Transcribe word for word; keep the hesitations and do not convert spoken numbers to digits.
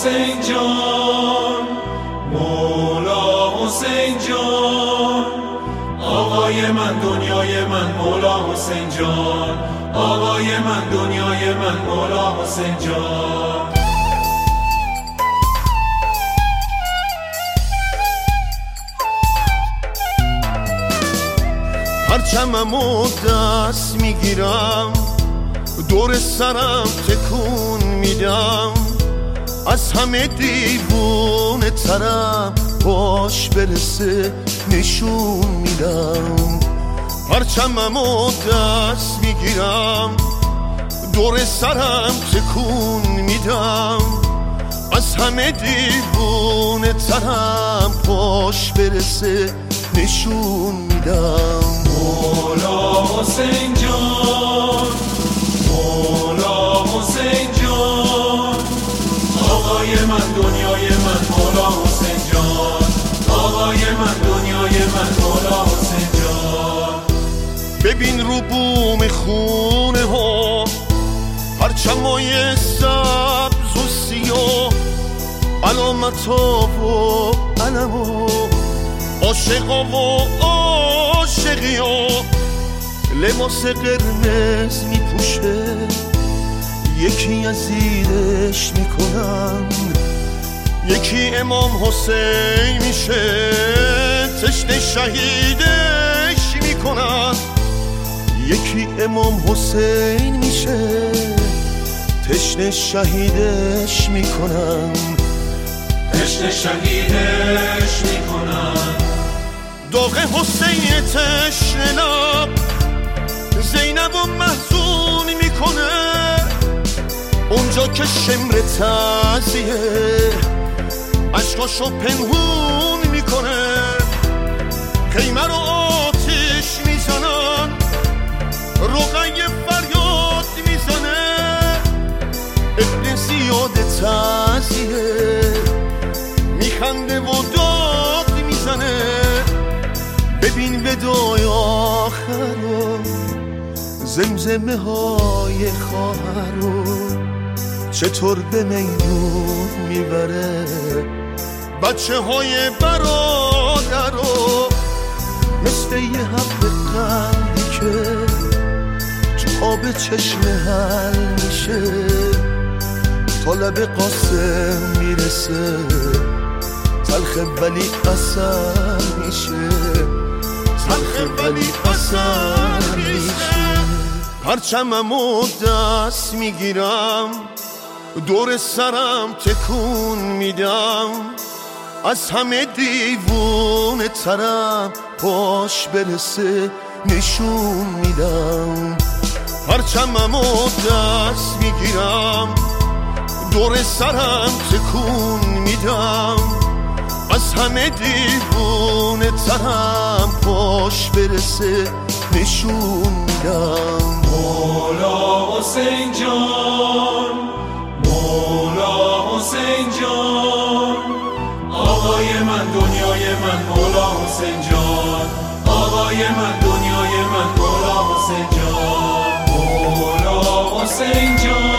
حسین جان، مولا حسین جان، آقای من دنیای من مولا حسین جان، آقای من دنیای من مولا حسین جان. پرچممو دست میگیرم، دور سرم تکون میدم، از همه دیوونه ترم، باش برسه نشون میدم. پرچممو دست میگیرم، دور سرم تکون میدم، از همه دیوونه ترم، باش برسه نشون میدم. مولا حسین جان، مولا حسین جان، آقای من دنیای من مولا حسین جان، آقای من دنیای من مولا حسین جان. ببین رو بوم خونه ها، پرچمای سبز و سیاه، علامت ها و علم ها، عاشقا و عاشقی ها، لباس قرمز میپوشه، یکی از زیرش میکنن، یکی امام حسین میشه، تشنه شهیدش میکنن، یکی امام حسین میشه، تشنه شهیدش میکنن، تشنه شهیدش میکنن. داغ حسین تشنه لب زینب و محزون میکنه، اونجا که شمر تعزیه عشقاشو پنهون میکنه، خیمه رو آتش میزنن، رقیه فریاد میزنه، ابن زیاد تعزیه میخنده و داد میزنه. ببین ودای آخر رو، زمزمه های خواهر رو، چطور به میدون میبره، بچه های برادر رو، مثل یه حب قندی که تو آب چشم حل میشه، تا لب قاسم میرسه، تلخه ولی اثر میشه، تلخه ولی اثر میشه. پرچممو دست میگیرم، دور سرم تکون میدم، از همه دیوونه ترم، باش برسه نشون میدم. پرچممو دست میگیرم، دور سرم تکون میدم، از همه دیوونه ترم، باش برسه نشون میدم. مولا حسین جان، مولا حسین جان، آقای من دنیای من مولا حسین جان، آقای من دنیای من مولا حسین جان، مولا حسین جان.